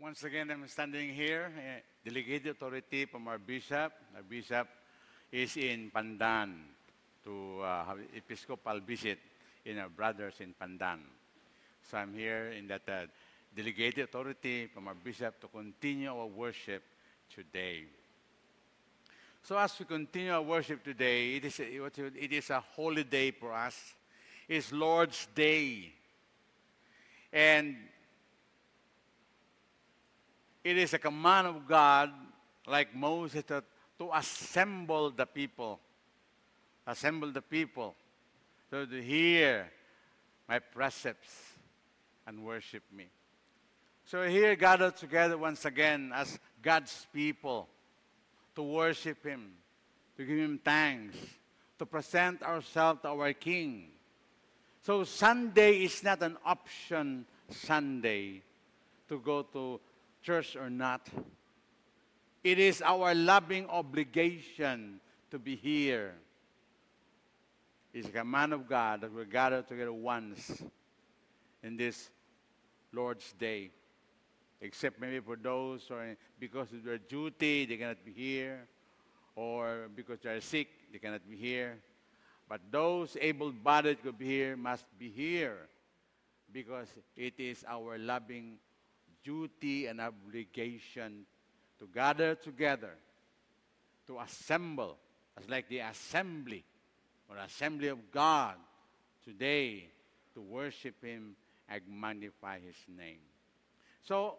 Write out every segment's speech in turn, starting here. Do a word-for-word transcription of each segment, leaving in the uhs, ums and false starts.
Once again, I'm standing here, uh, delegated authority from our bishop. Our bishop is in Pandan to uh, have Episcopal visit in our brothers in Pandan. So I'm here in that uh, delegated authority from our bishop to continue our worship today. So as we continue our worship today, it is a, it is a holy day for us. It's Lord's Day. And it is a command of God, like Moses, to, to assemble the people. Assemble the people so to hear my precepts and worship me. So we're here gathered together once again as God's people to worship Him, to give Him thanks, to present ourselves to our King. So Sunday is not an option Sunday to go to church or not. It is our loving obligation to be here. It's a command of God that we gather together once in this Lord's Day. Except maybe for those who are, because of their duty, they cannot be here. Or because they are sick, they cannot be here. But those able-bodied to be here must be here. Because it is our loving duty and obligation to gather together, to assemble, as like the assembly or assembly of God today, to worship Him and magnify His name. So,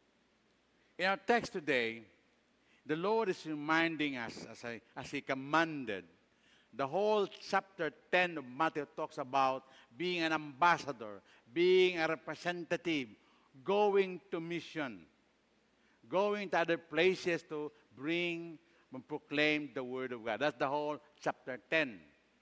in our text today, the Lord is reminding us, as, I, as He commanded, the whole chapter ten of Matthew talks about being an ambassador, being a representative, going to mission, going to other places to bring and proclaim the Word of God. That's the whole chapter ten.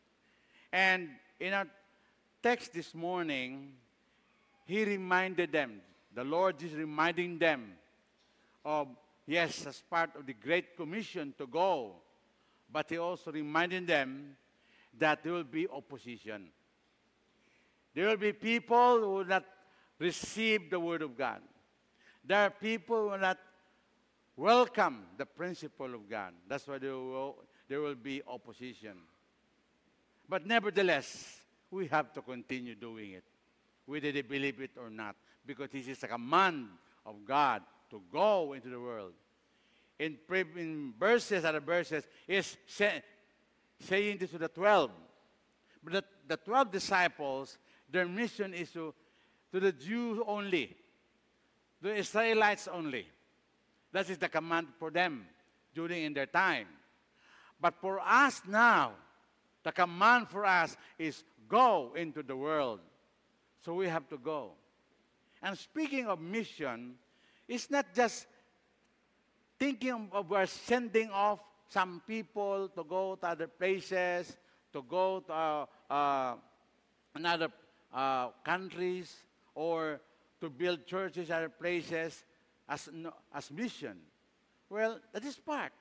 And in our text this morning, He reminded them, the Lord is reminding them of, yes, as part of the Great Commission to go, but He also reminded them that there will be opposition. There will be people who will not receive the Word of God. There are people who will not welcome the principle of God. That's why there will, there will be opposition. But nevertheless, we have to continue doing it, whether they believe it or not, because this is a command of God to go into the world. In, in verses, other verses, is say, saying this to the twelve. But the, the twelve disciples, their mission is to to the Jews only, the Israelites only. That is the command for them during in their time. But for us now, the command for us is go into the world. So we have to go. And speaking of mission, it's not just thinking of we're sending off some people to go to other places, to go to uh, uh, another uh, countries, or to build churches other places as, as mission. Well, that is part.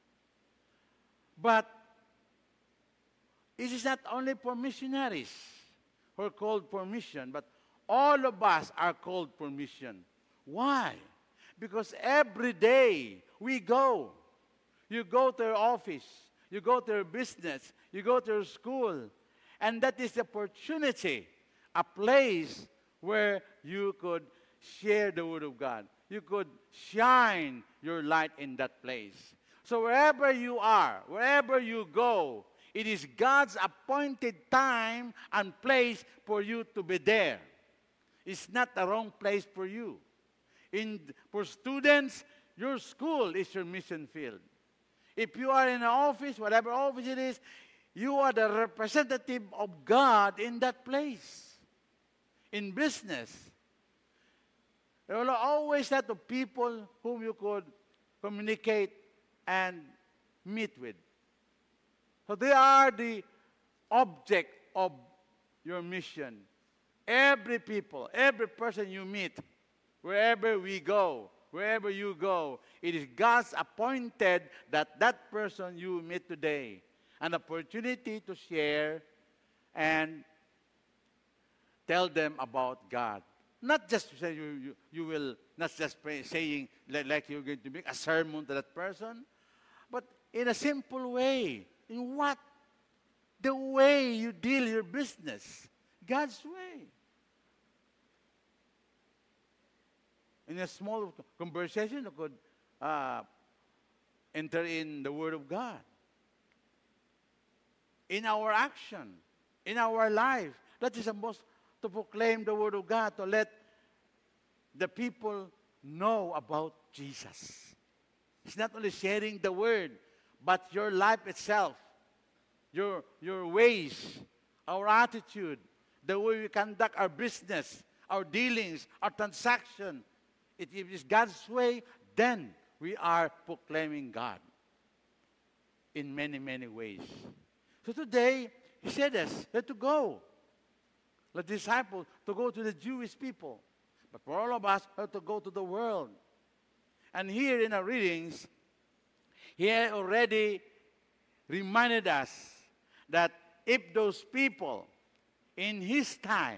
But it is not only for missionaries who are called for mission, but all of us are called for mission. Why? Because every day we go. You go to your office, you go to your business, you go to your school, and that is the opportunity, a place where you could share the Word of God. You could shine your light in that place. So wherever you are, wherever you go, it is God's appointed time and place for you to be there. It's not the wrong place for you. In, for students, your school is your mission field. If you are in an office, whatever office it is, you are the representative of God in that place. In business, there will always have the people whom you could communicate and meet with. So they are the object of your mission. Every people, every person you meet, wherever we go, wherever you go, it is God's appointed that that person you meet today, an opportunity to share and tell them about God. not just to say you, you, you will, not just pray, saying like, like you're going to make a sermon to that person, but in a simple way. In what? The way you deal your business. God's way. In a small conversation, you could uh, enter in the Word of God. In our action, in our life, that is supposed to proclaim the Word of God, to let the people know about Jesus. It's not only sharing the Word, but your life itself, your, your ways, our attitude, the way we conduct our business, our dealings, our transaction. If it is God's way, then we are proclaiming God in many, many ways. So today, he said us, let to go. The disciples to go to the Jewish people. But for all of us, we have to go to the world. And here in our readings, he had already reminded us that if those people in his time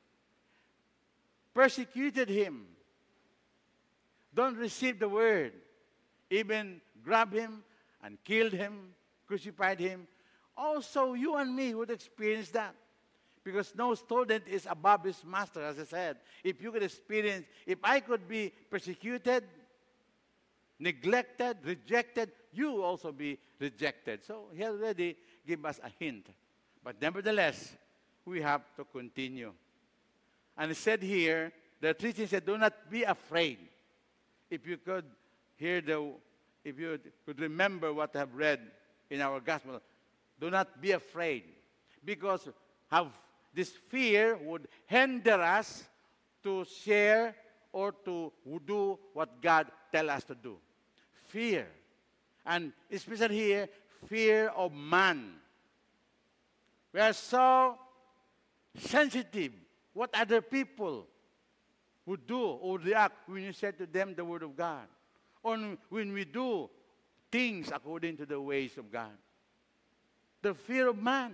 persecuted him, don't receive the word, even grab him and killed him, crucified him, also you and me would experience that. Because no student is above his master, as I said. If you could experience, if I could be persecuted, neglected, rejected, you will also be rejected. So he already gave us a hint. But nevertheless, we have to continue. And he said here, the three things said, do not be afraid. If you could hear the, if you could remember what I have read in our gospel, do not be afraid. Because have this fear would hinder us to share or to do what God tells us to do. Fear. And especially here, fear of man. We are so sensitive what other people would do or react when you say to them the word of God. Or when we do things according to the ways of God. The fear of man.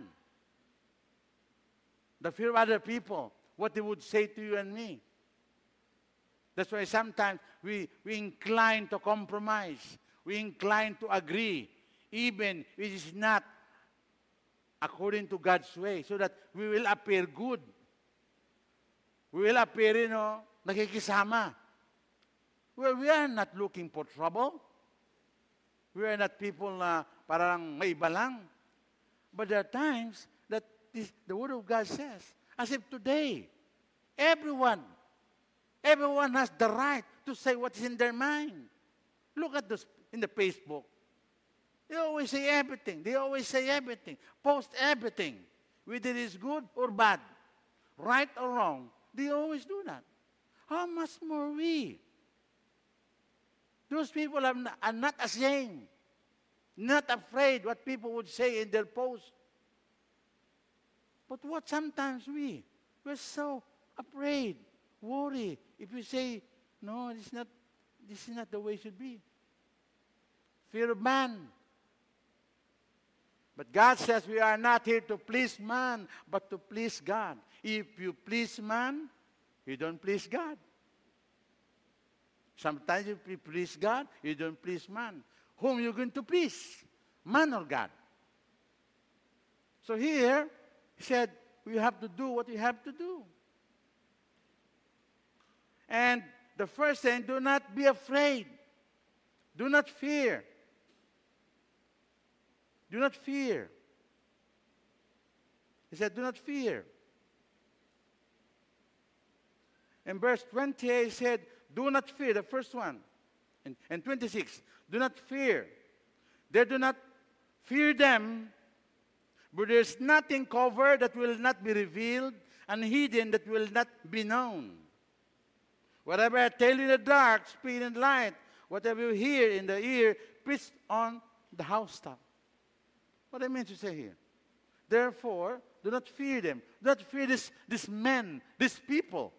The fear of other people. What they would say to you and me. That's why sometimes we, we incline to compromise. We incline to agree. Even if it is not according to God's way. So that we will appear good. We will appear, you know, nakikisama. Well, we are not looking for trouble. We are not people na parang may iba lang. But there are times that this, the Word of God says, as if today, everyone, everyone has the right to say what is in their mind. Look at this in the Facebook. They always say everything. They always say everything. Post everything. Whether it is good or bad, right or wrong. They always do that. How much more we? Those people are not, are not ashamed, not afraid what people would say in their post. But what sometimes we, we're so afraid, worried. If we say, no, this is not, this is not the way it should be. Fear of man. But God says we are not here to please man, but to please God. If you please man, you don't please God. Sometimes you please God, you don't please man. Whom you going to please? Man or God? So here, he said, we have to do what we have to do. And the first thing, do not be afraid. Do not fear. Do not fear. He said, do not fear. In verse twenty-eight, he said, do not fear, the first one. And, and twenty-six, do not fear. They do not fear them, but there is nothing covered that will not be revealed, and hidden that will not be known. Whatever I tell you in the dark, speak in the light. Whatever you hear in the ear, preach on the housetop. What I mean to say here? Therefore, do not fear them. Do not fear this, this men, these people.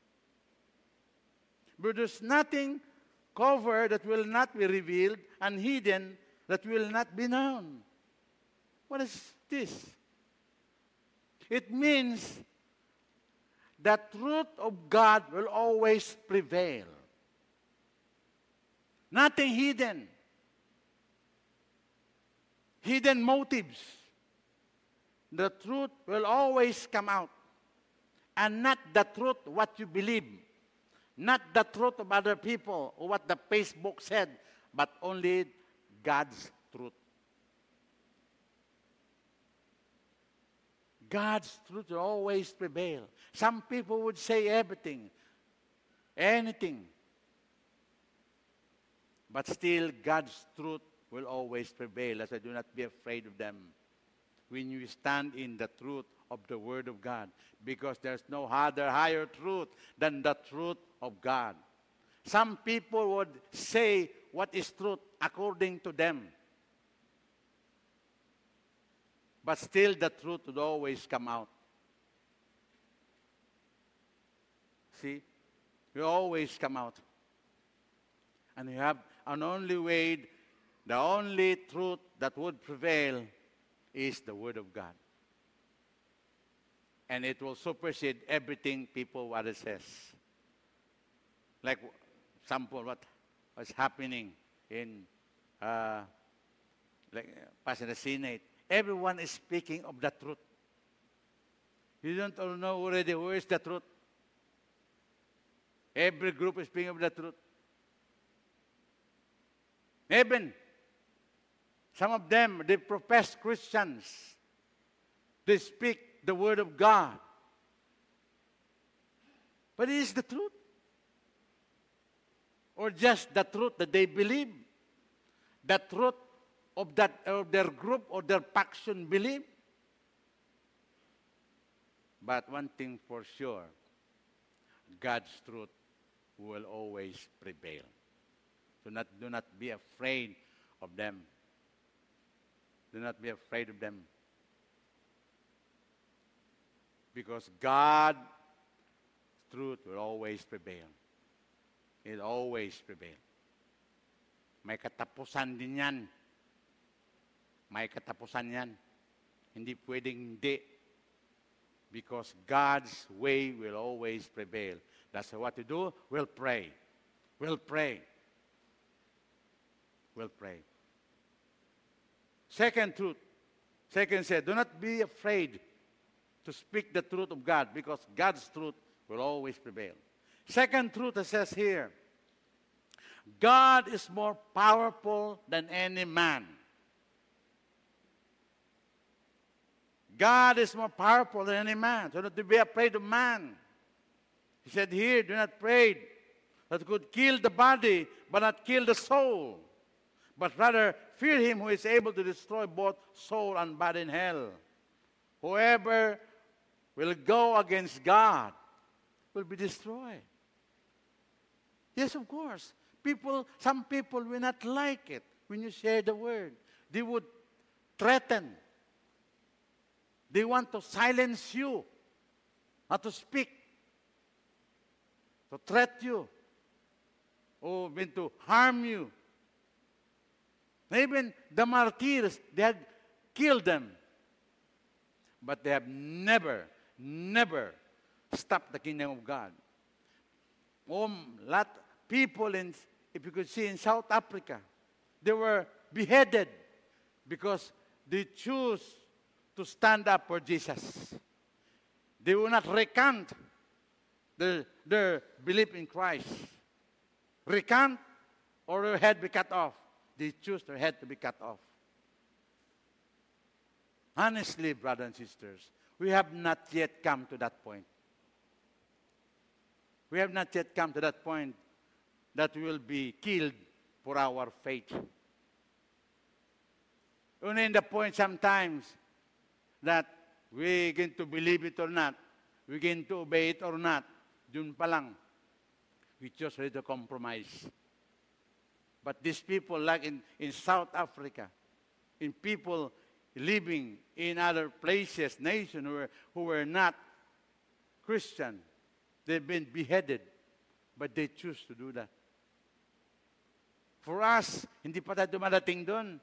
But there's nothing covered that will not be revealed, and hidden that will not be known. What is this? It means the truth of God will always prevail. Nothing hidden. Hidden motives. The truth will always come out. And not the truth what you believe. Not the truth of other people or what the Facebook said, but only God's truth. God's truth will always prevail. Some people would say everything, anything. But still, God's truth will always prevail. As I do not be afraid of them. When you stand in the truth of the Word of God. Because there's no other higher truth than the truth of God. Some people would say what is truth according to them. But still the truth would always come out. See? It will always come out. And you have an only way, the only truth that would prevail is the Word of God. And it will supersede everything people what it says. Like example, what was happening in uh, like past in the Senate. Everyone is speaking of the truth. You don't all know already who is the truth. Every group is speaking of the truth. Even some of them, they profess Christians. They speak the Word of God. But it is the truth. Or just the truth that they believe. The truth of that of their group or their faction believe. But one thing for sure, God's truth will always prevail. So not, do not be afraid of them. Do not be afraid of them. Because God's truth will always prevail. It always prevail. May katapusan din yan. May katapusan yan. Hindi pwedeng hindi. Because God's way will always prevail. That's what to do. We'll pray. We'll pray. We'll pray. Second truth. Second said, do not be afraid to speak the truth of God because God's truth will always prevail. Second truth it says here, God is more powerful than any man. God is more powerful than any man. So not to be afraid of man. He said here, do not pray that could kill the body, but not kill the soul. But rather fear him who is able to destroy both soul and body in hell. Whoever will go against God will be destroyed. Yes, of course. People, some people will not like it when you share the word. They would threaten. They want to silence you, not to speak, to threat you, or even to harm you. Even the martyrs, they had killed them. But they have never, never stopped the kingdom of God. Um, lot people in, if you could see in South Africa, they were beheaded because they choose to stand up for Jesus. They will not recant their, their belief in Christ. Recant or their head be cut off. They choose their head to be cut off. Honestly, brothers and sisters, we have not yet come to that point. We have not yet come to that point that we will be killed for our faith. Only in the point sometimes that we're going to believe it or not, we're going to obey it or not, dun pa lang, we just ready to compromise. But these people, like in, in South Africa, in people living in other places, nations who were, who were not Christian, they've been beheaded, but they choose to do that. For us, hindi pa tayo dumadating doon.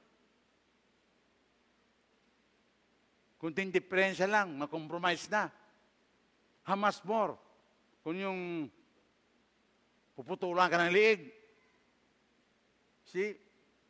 Kunting diferensya lang, makompromise na. How much more Kung yung puputulan ka ng liig. See?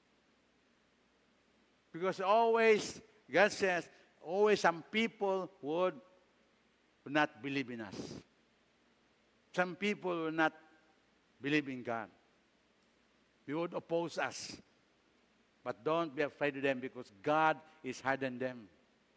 Because always, God says, always some people would not believe in us. Some people will not believe in God. They would oppose us. But don't be afraid of them because God is higher than them.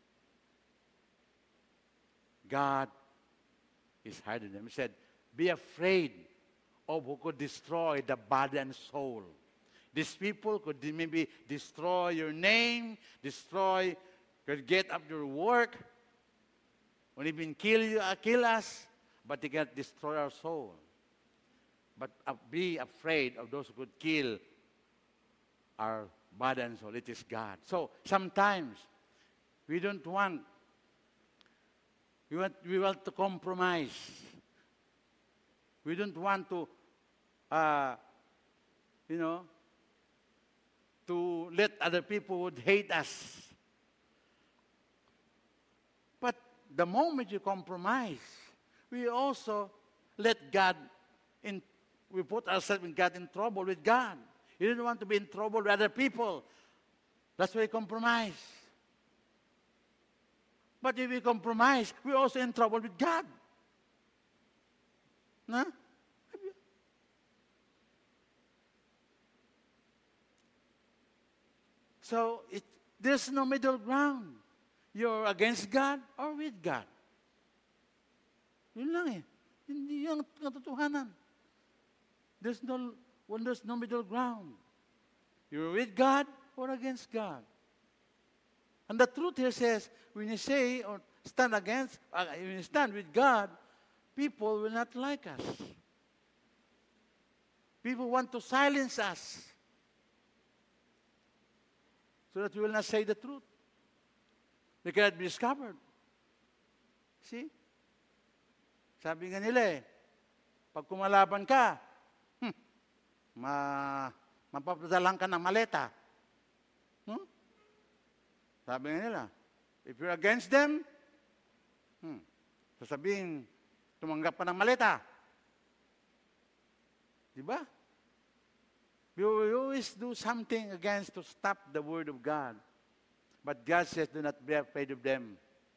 God is higher than them. He said, be afraid of who could destroy the body and soul. These people could maybe destroy your name, destroy, could get up your work, or even kill you, uh, kill us, but they can't destroy our soul. But uh, be afraid of those who could kill our body and soul. It is God. So sometimes we don't want, we want, we want to compromise. We don't want to, uh, you know, to let other people would hate us. But the moment you compromise, we also let God in, we put ourselves in God in trouble with God. You don't want to be in trouble with other people. That's why we compromise. But if we compromise, we're also in trouble with God. Huh? So it, there's no middle ground. You're against God or with God. Yun lang eh. Hindi yung katotohanan. There's no, when there's no middle ground. You're with God or against God. And the truth here says, when you say or stand against, uh, when you stand with God, people will not like us. People want to silence us so that we will not say the truth. They cannot be discovered. See? Sabi nga nila eh, pag kumalaban ka, hmm, ma, mapapadalang ka ng maleta. Hmm? Sabi nga nila, if you're against them, hmm, sasabihin, tumanggap ka ng maleta. Diba? We always do something against to stop the word of God. But God says, do not be afraid of them.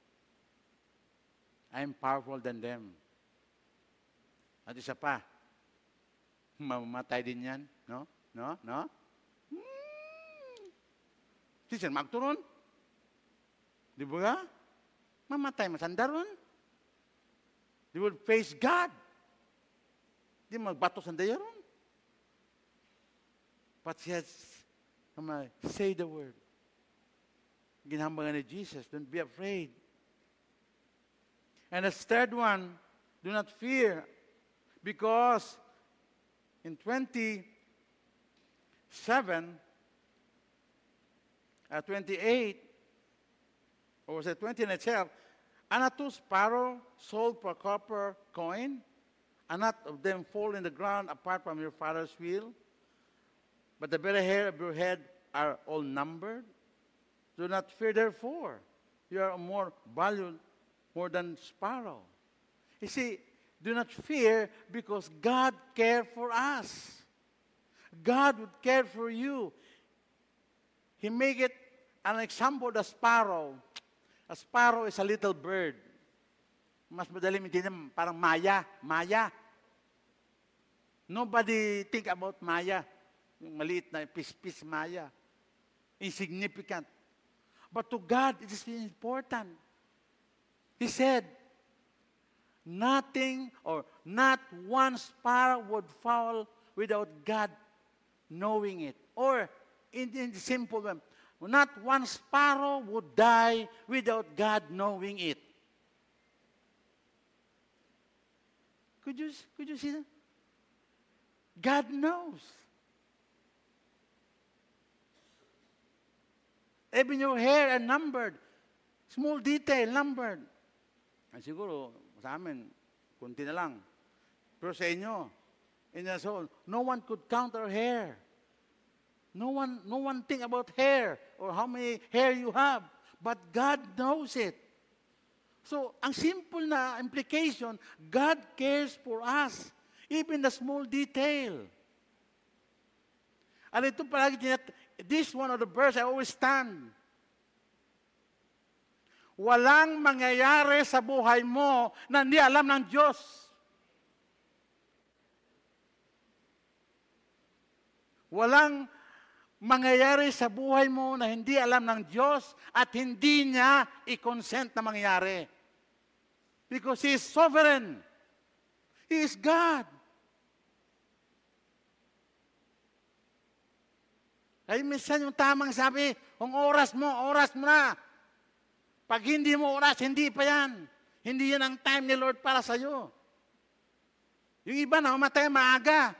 I am powerful than them. At isa pa, mamamatay din yan. No? No? No? Hmm. Siya magturon. Di ba? Mamatay, masandaron. They will face God. Di magbato sa dayaron. But yes, say the word. Ginhambangan ni Jesus, don't be afraid. And the third one, do not fear. Because in twenty-seven, uh, twenty-eight, or was it twenty itself, are not two sparrows sold for a copper coin? Are not of them fall in the ground apart from your Father's will? But the very hair of your head are all numbered. Do not fear, therefore. You are more valued more than sparrow. You see, do not fear because God cares for us. God would care for you. He make it an example of the sparrow. A sparrow is a little bird. Mas madaling maintindihan, parang maya. Maya. Nobody think about maya. Yung maliit na pis-pis maya. Insignificant. But to God, it is important. He said, nothing or not one sparrow would fall without God knowing it. Or, in, in the simple way, not one sparrow would die without God knowing it. Could you, could you see that? God knows. Even your hair are numbered. Small detail, numbered. At siguro, sa amin, kunti na lang. Pero sa inyo, in your soul, no one could count our hair. No one, no one think about hair or how many hair you have. But God knows it. So, ang simple na implication, God cares for us. Even the small detail. And ito palagi, tinat- this one of the verse I always stand. Walang mangyayari sa buhay mo na hindi alam ng Diyos. Walang mangyayari sa buhay mo na hindi alam ng Diyos at hindi niya i-consent na mangyayari. Because He is sovereign. He is God. Ay minsan yung tamang sabi, kung oras mo, oras mo na. Pag hindi mo oras, hindi pa yan. Hindi yan ang time ni Lord para sa'yo. Yung iba na umatay maaga.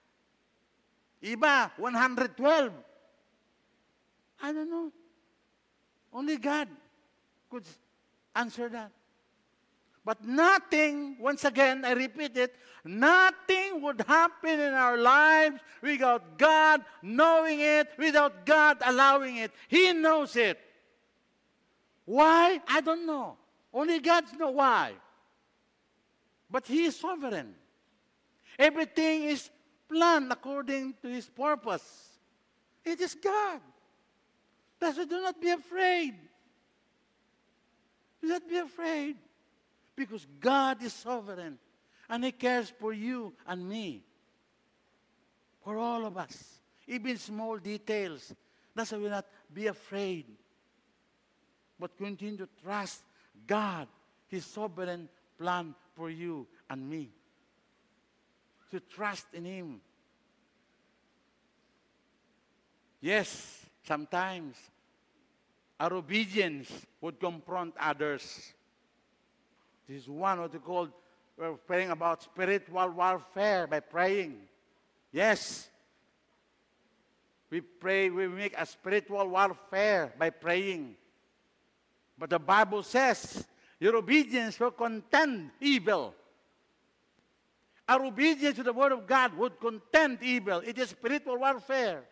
Iba, one hundred twelve. I don't know. Only God could answer that. But nothing, once again, I repeat it, nothing would happen in our lives without God knowing it, without God allowing it. He knows it. Why? I don't know. Only God knows why. But He is sovereign. Everything is planned according to His purpose. It is God. That's why do not be afraid. Do not be afraid. Because God is sovereign. And He cares for you and me. For all of us. Even small details. That's why we not be afraid. But continue to trust God. His sovereign plan for you and me. To trust in Him. Yes, sometimes our obedience would confront others. This is one what we call, we're praying about spiritual warfare by praying. Yes. We pray, we make a spiritual warfare by praying. But the Bible says, your obedience will contend evil. Our obedience to the Word of God would contend evil. It is spiritual warfare.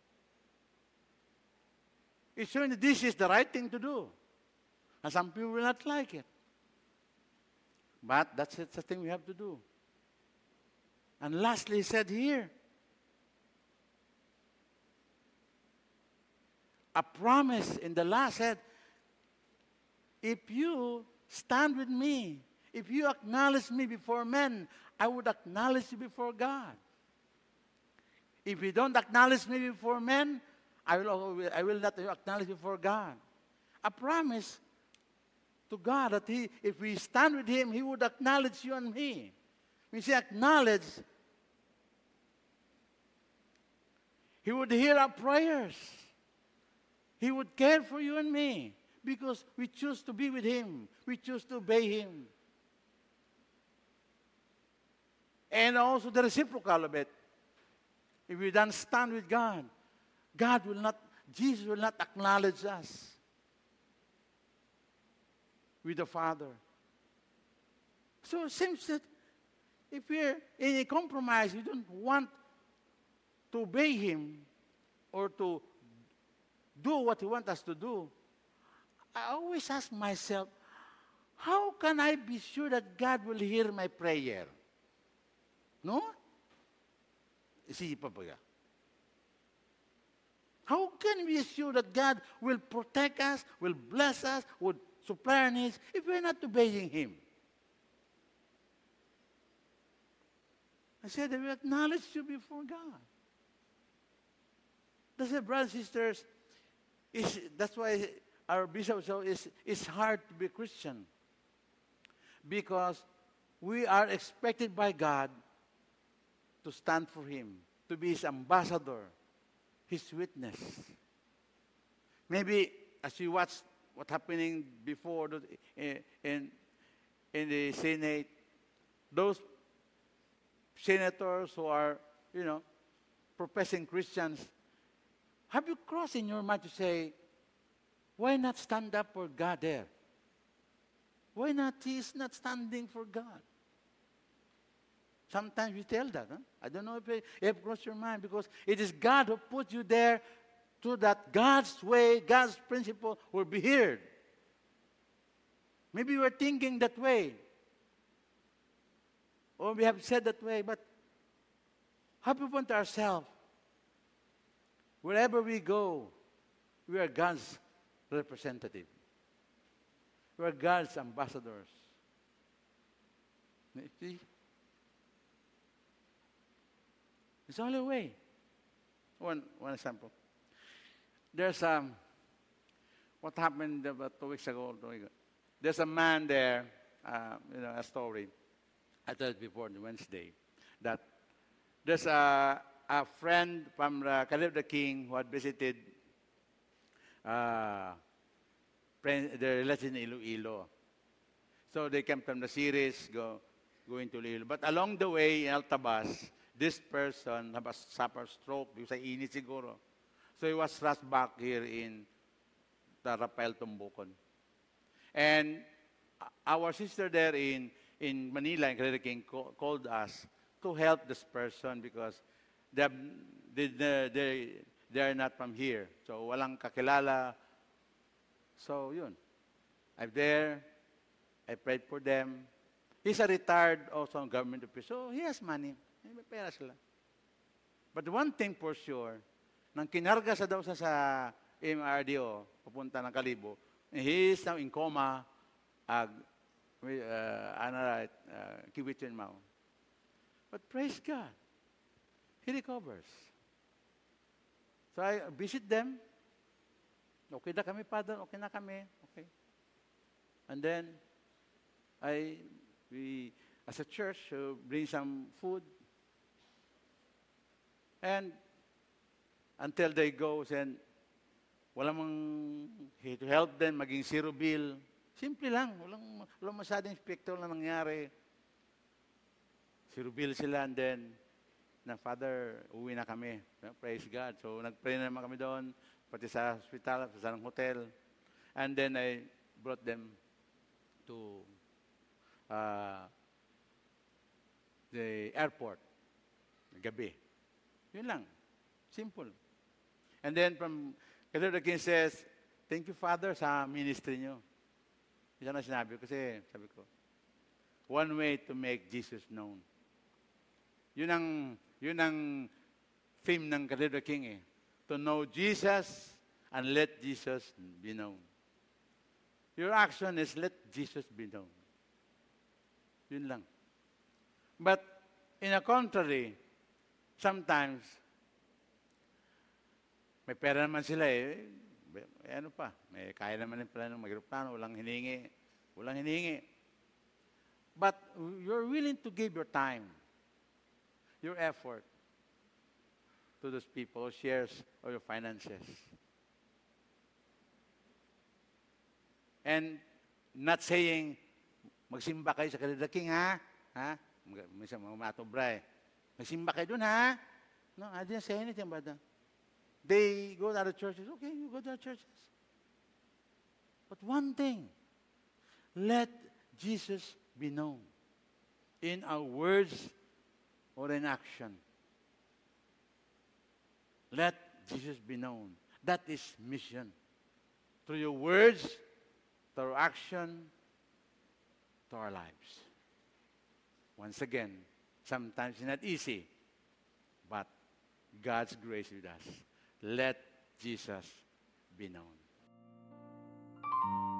It's showing that this is the right thing to do. And some people will not like it. But that's the thing we have to do. And lastly, he said here, a promise in the last said, if you stand with me, if you acknowledge me before men, I would acknowledge you before God. If you don't acknowledge me before men, I will, I will not acknowledge you before God. A promise to God that he, if we stand with Him, He would acknowledge you and me. When you say acknowledge, He would hear our prayers. He would care for you and me because we choose to be with Him. We choose to obey Him. And also the reciprocal of it. If we don't stand with God, God will not, Jesus will not acknowledge us with the Father. So it seems that if we're in a compromise, we don't want to obey Him or to do what He wants us to do, I always ask myself, how can I be sure that God will hear my prayer? No? Isipan pa ka. How can we be sure that God will protect us, will bless us, would supply our needs if we're not obeying Him? I said that we acknowledge you before God. That's why, brothers and sisters, is, that's why our bishop said it's, it's hard to be a Christian. Because we are expected by God to stand for Him, to be His ambassador, His witness. Maybe as you watch what's happening before the, in, in, in the Senate, those senators who are, you know, professing Christians, have you crossed in your mind to say, why not stand up for God there? Why not? He is not standing for God. Sometimes we tell that. Huh? I don't know if you have crossed your mind because it is God who put you there so that God's way, God's principle will be heard. Maybe we're thinking that way. Or we have said that way, but have we want ourselves, wherever we go, we are God's representative. We are God's ambassadors. You see? It's the only way. One, one example. There's um, what happened about two weeks ago. Two weeks ago. There's a man there, uh, you know, a story. I told it before on Wednesday, that there's a, a friend from the Caleb the King who had visited uh, the relation in Iloilo. So they came from the series, go, going to Iloilo. But along the way in Altabas, this person had a suffered stroke because ay init siguro. So he was rushed back here in the Rafael Tumbucon. And our sister there in, in Manila, in Caleb the King, co- called us to help this person because they, they, they, they are not from here. So walang kakilala. So yun. I'm there. I prayed for them. He's a retired also government official. So he has money. May pera sila. But one thing for sure, nang kinarga sa daw sa, sa M R D O, papunta ng Kalibo, he is now in coma, uh, with, uh, ano, uh, kiwitsin mo. But praise God, he recovers. So I visit them. Okay na kami, Father. Okay na kami. Okay. And then, I, we, as a church, uh, bring some food. And until they go, and wala mang to help them, maging zero bill. Simple lang. Walang, walang masyadong spectacle na nangyari. Zero bill sila, and then, na Father, uwi na kami. Praise God. So, nag-pray na naman kami doon, pati sa hospital, sa isang hotel. And then, I brought them to uh, the airport. Gabi. Yun lang. Simple. And then, from, Caleb the King says, thank you, Father, sa ministry nyo. Isa na sinabi ko, kasi sabi ko, one way to make Jesus known. Yun ang, yun ang theme ng Caleb the King eh. To know Jesus and let Jesus be known. Your action is let Jesus be known. Yun lang. But in a contrary, sometimes, may pera naman sila eh. Eh ano pa, may kaya naman yung plano, mag-plano, walang hiningi. Walang hiningi. But you're willing to give your time, your effort to those people who shares or your finances. And not saying, magsimba kayo sa Caleb the King, ha? Ha? Minsan mga matobra eh. Magsimba kayo dun, ha? No, I didn't say anything about that. They go to other churches. Okay, you go to other churches. But one thing, let Jesus be known in our words or in action. Let Jesus be known. That is mission. Through your words, through our action, to our lives. Once again, sometimes it's not easy, but God's grace with us. Let Jesus be known.